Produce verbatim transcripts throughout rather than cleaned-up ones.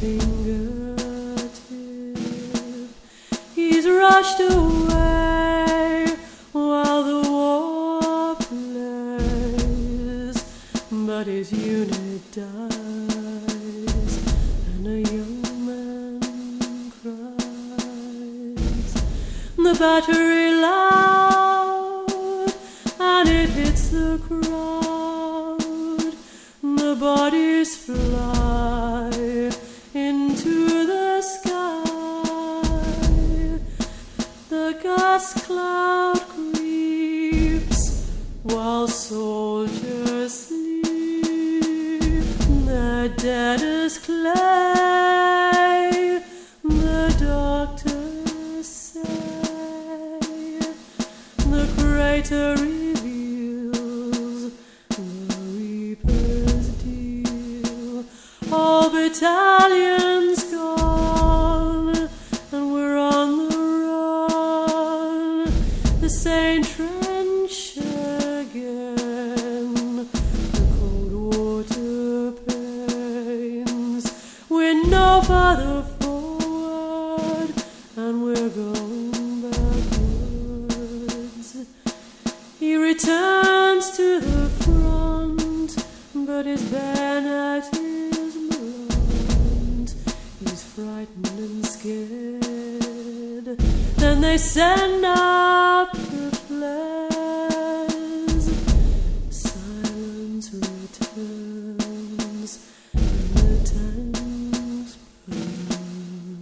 fingertip. He's rushed away while the war plays, but his unit dies and a young man cries. The battery loud and it hits the crowd. The bodies fly into the sky. The gas cloud creeps while soldiers sleep. They're dead as clay, the doctors say. The crater reveals the reaper's deal. All battalions gone, and we're on the run. The same trench again, the cold water pains. We're no farther forward, and we're going backwards. He returns to the front, but his bayonet is blunt. He's frightened and scared. Then they send up the flares. Silence returns, and the tanks burn.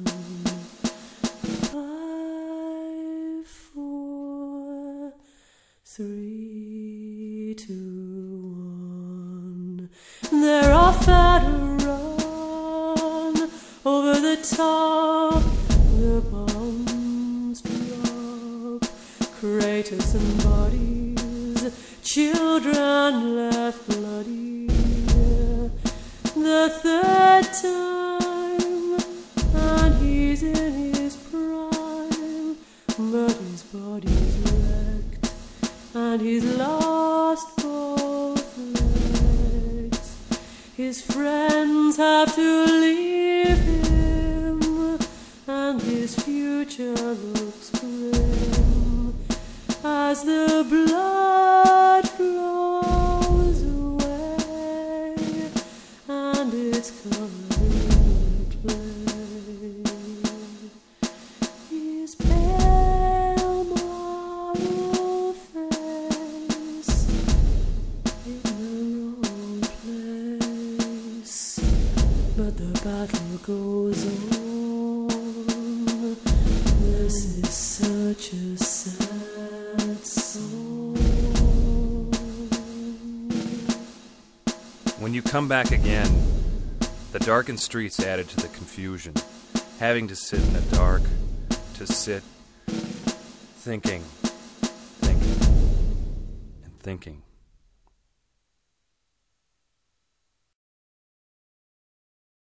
Five, four, three, two, one. They're off at a run over the top. The bombs drop, craters and bodies, children left bloody. The third time, and he's in his prime, but his body's wrecked, and he's lost both legs. His friends have to leave him, and his future looks grim as the blood flows away, and it's covering the clay. His pale marble face in the wrong place, but the battle goes on. This is such a sad song. When you come back again, the darkened streets added to the confusion, having to sit in the dark, to sit thinking, thinking, and thinking.